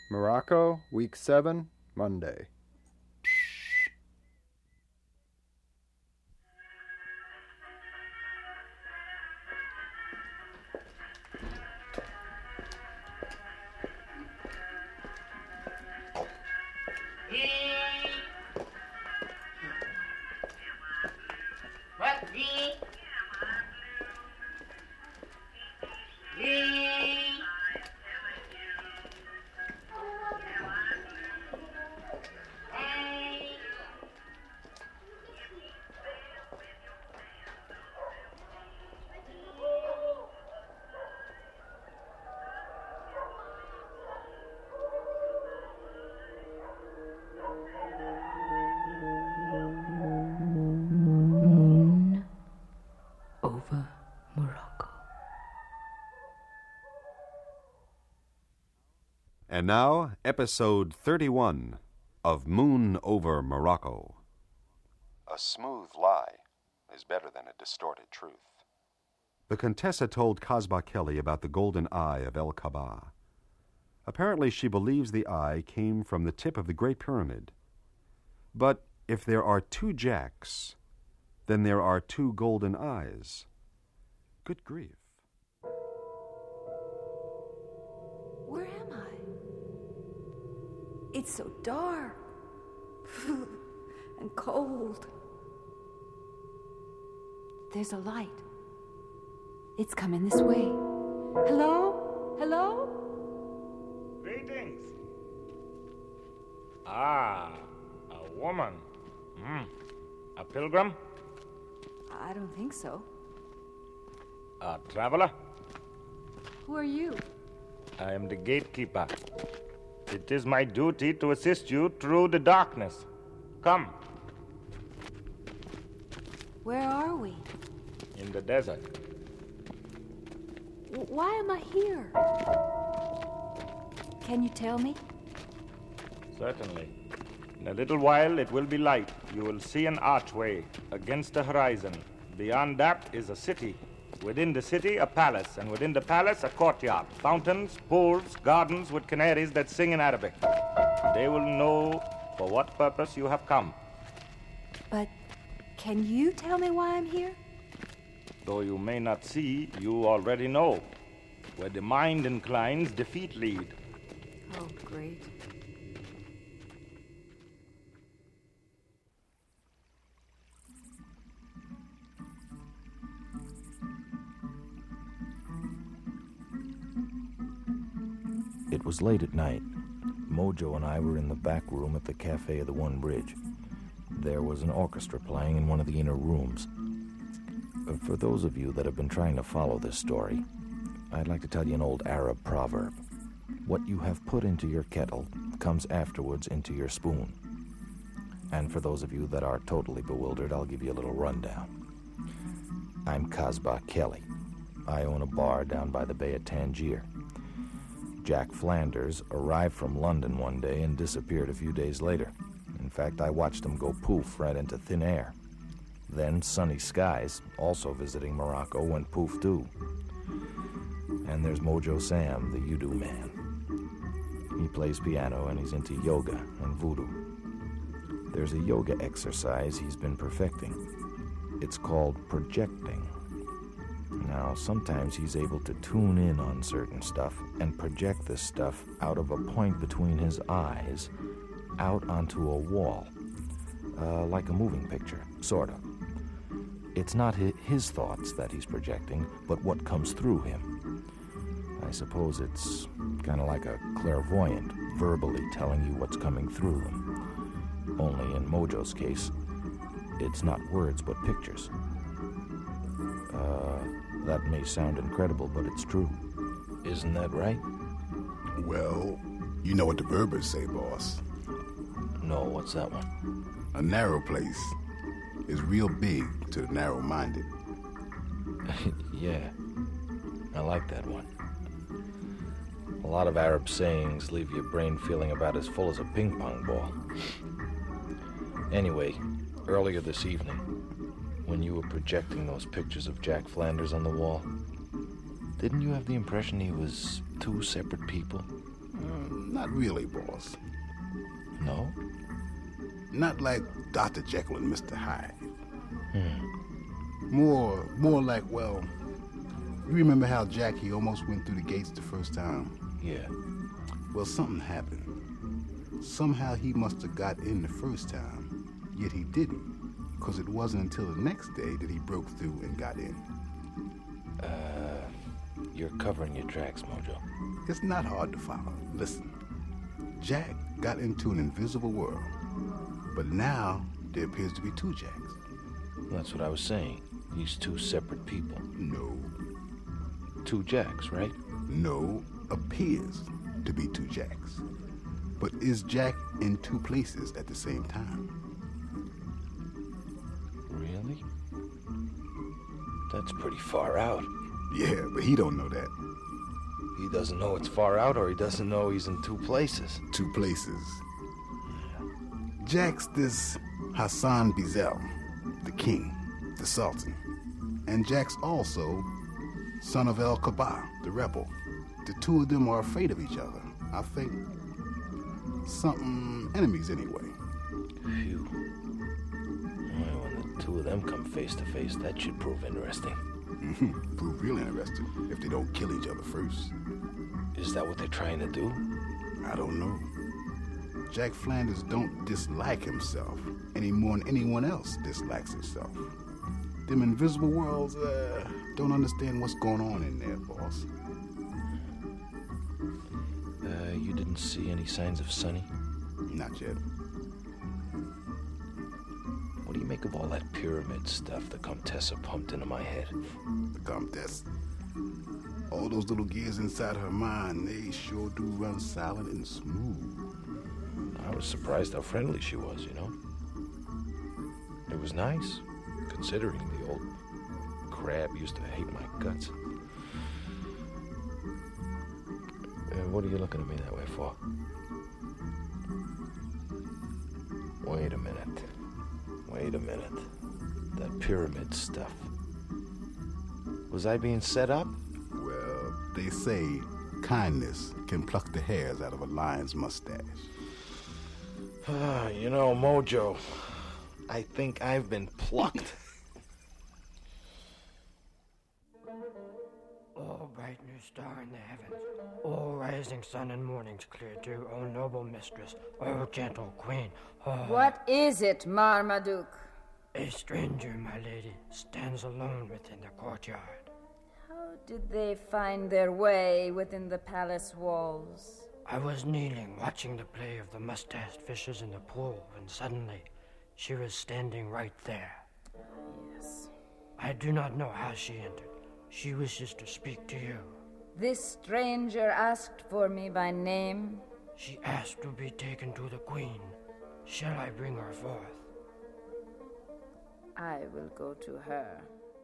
Morocco, Week 7, Monday. Moon over Morocco. And now, episode 31 of Moon over Morocco. A smooth lie is better than a distorted truth. The Contessa told Kasbah Kelly about the golden eye of El Kaaba. Apparently she believes the eye came from the tip of the Great Pyramid. But if there are two Jacks, then there are two golden eyes. Good grief. Where am I? It's so dark and cold. There's a light. It's coming this way. Hello? Hello? Greetings. Ah, a woman. A pilgrim? I don't think so. A traveler? Who are you? I am the gatekeeper. It is my duty to assist you through the darkness. Come. Where are we? In the desert. Why am I here? Can you tell me? Certainly. In a little while it will be light. You will see an archway against the horizon. Beyond that is a city. Within the city, a palace, and within the palace, a courtyard. Fountains, pools, gardens with canaries that sing in Arabic. They will know for what purpose you have come. But can you tell me why I'm here? Though you may not see, you already know. Where the mind inclines, defeat lead. Oh, great. It was late at night. Mojo and I were in the back room at the Cafe of the One Bridge. There was an orchestra playing in one of the inner rooms. For those of you that have been trying to follow this story, I'd like to tell you an old Arab proverb. What you have put into your kettle comes afterwards into your spoon. And for those of you that are totally bewildered, I'll give you a little rundown. I'm Kasbah Kelly. I own a bar down by the Bay of Tangier. Jack Flanders arrived from London one day and disappeared a few days later. In fact, I watched him go poof right into thin air. Then Sunny Skies, also visiting Morocco, went poof too. And there's Mojo Sam, the Udu man. He plays piano and he's into yoga and voodoo. There's a yoga exercise he's been perfecting. It's called projecting. Now, sometimes he's able to tune in on certain stuff and project this stuff out of a point between his eyes out onto a wall. Like a moving picture, sort of. It's not his thoughts that he's projecting, but what comes through him. I suppose it's kind of like a clairvoyant, verbally telling you what's coming through him. Only in Mojo's case, it's not words but pictures. That may sound incredible, but it's true. Isn't that right? Well, you know what the Berbers say, boss. No, what's that one? A narrow place is real big to the narrow-minded. Yeah, I like that one. A lot of Arab sayings leave your brain feeling about as full as a ping-pong ball. Anyway, earlier this evening, when you were projecting those pictures of Jack Flanders on the wall, didn't you have the impression he was two separate people? Not really, boss. No? Not like Dr. Jekyll and Mr. Hyde. More like, well, you remember how Jackie almost went through the gates the first time? Yeah. Well, something happened. Somehow he must have got in the first time, yet he didn't, because it wasn't until the next day that he broke through and got in. You're covering your tracks, Mojo. It's not hard to follow. Listen, Jack got into an invisible world, but now there appears to be two Jacks. That's what I was saying. He's two separate people. No. Two Jacks, right? No, appears to be two Jacks. But is Jack in two places at the same time? Really? That's pretty far out. Yeah, but he don't know that. He doesn't know it's far out, or he doesn't know he's in two places. Two places. Jack's this Hassan Bizel, the king, the sultan. And Jack's also son of El Kabah, the rebel. The two of them are afraid of each other. I think something enemies anyway. Phew. Well, when the two of them come face to face, that should prove interesting. Prove real interesting if they don't kill each other first. Is that what they're trying to do? I don't know. Jack Flanders don't dislike himself any more than anyone else dislikes himself. Them invisible worlds don't understand what's going on in there, boss. You didn't see any signs of Sonny? Not yet. What do you make of all that pyramid stuff the Comtessa pumped into my head? The Comtesse. All those little gears inside her mind, they sure do run silent and smooth. I was surprised how friendly she was, you know? It was nice, considering the old crab used to hate my guts. What are you looking at me that way for? Wait a minute. That pyramid stuff. Was I being set up? Well, they say kindness can pluck the hairs out of a lion's mustache. You know, Mojo, I think I've been plucked. O bright new star in the heavens, O rising sun and morning's clear dew, O noble mistress, O gentle queen, O... What is it, Marmaduke? A stranger, my lady, stands alone within the courtyard. How did they find their way within the palace walls? I was kneeling, watching the play of the mustached fishes in the pool, when suddenly she was standing right there. Yes. I do not know how she entered. She wishes to speak to you. This stranger asked for me by name? She asked to be taken to the queen. Shall I bring her forth? I will go to her.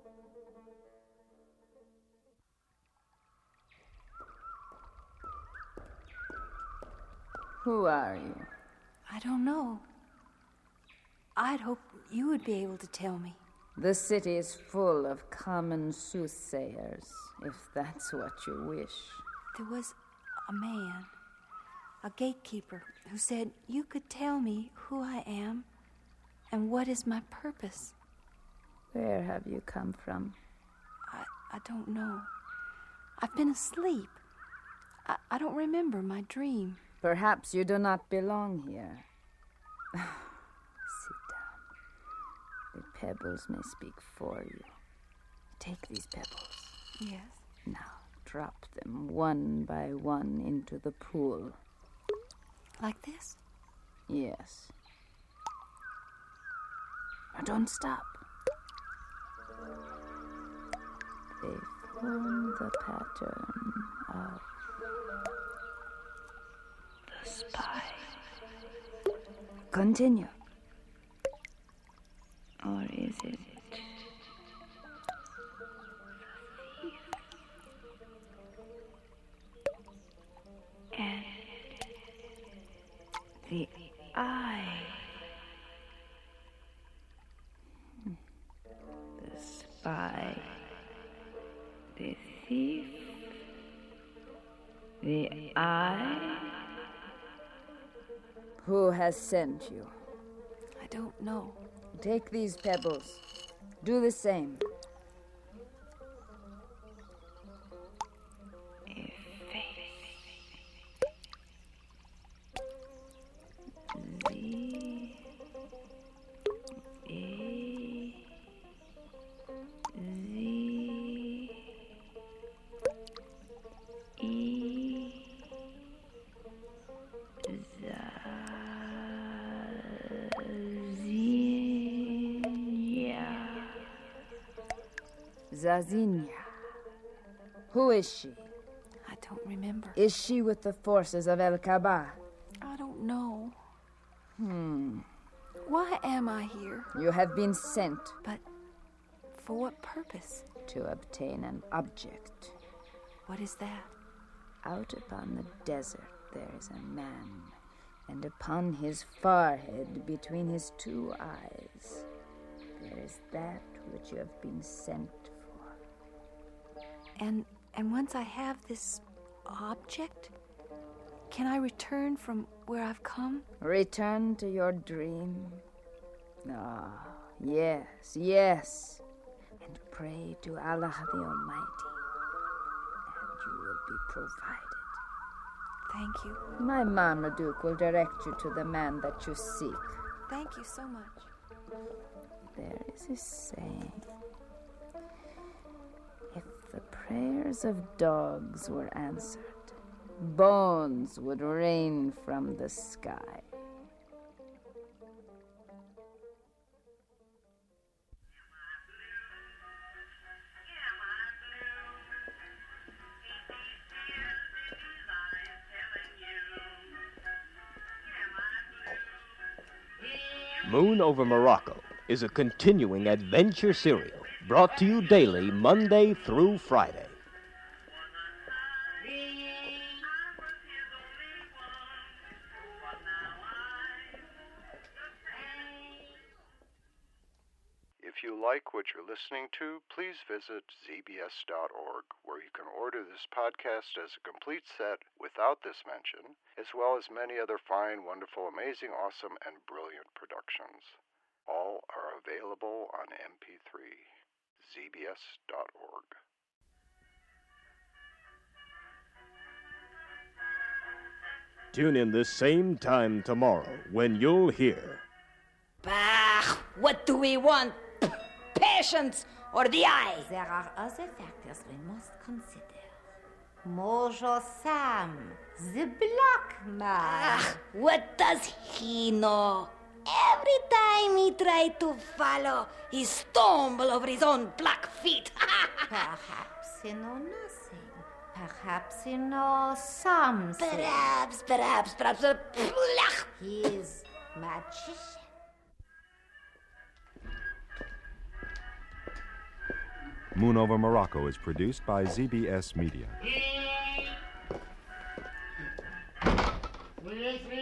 Who are you? I don't know. I'd hope you would be able to tell me. The city is full of common soothsayers, if that's what you wish. There was a man, a gatekeeper, who said you could tell me who I am and what is my purpose. Where have you come from? I don't know. I've been asleep. I don't remember my dream. Perhaps you do not belong here. Sit down. The pebbles may speak for you. Take these pebbles. Yes. Now drop them one by one into the pool. Like this? Yes. Now don't stop. They form the pattern of the spy. Continue. Or is it and the eye? The spy, the thief, the eye, Who has sent you? I don't know. Take these pebbles. Do the same. Zazinia. Who is she? I don't remember. Is she with the forces of El Kaba? I don't know. Why am I here? You have been sent. But for what purpose? To obtain an object. What is that? Out upon the desert there is a man, and upon his forehead, between his two eyes, there is that which you have been sent for. And once I have this object, can I return from where I've come? Return to your dream? Ah, yes. And pray to Allah the Almighty, and you will be provided. Thank you. My Marmaduke will direct you to the man that you seek. Thank you so much. There is a saying. If the prayers of dogs were answered, bones would rain from the sky. Moon Over Morocco is a continuing adventure serial brought to you daily, Monday through Friday. If you like what you're listening to, please visit zbs.org, where you can order this podcast as a complete set without this mention, as well as many other fine, wonderful, amazing, awesome, and brilliant productions. All are available on MP3. zbs.org. Tune in this same time tomorrow when you'll hear... Bah! What do we want? Patience or the eye? There are other factors we must consider. Mojo Sam, the black man. What does he know? Every time he tried to follow, he stumbled over his own black feet. Perhaps he know nothing. Perhaps he knows something. Perhaps. He is magician. Moon Over Morocco is produced by ZBS Media.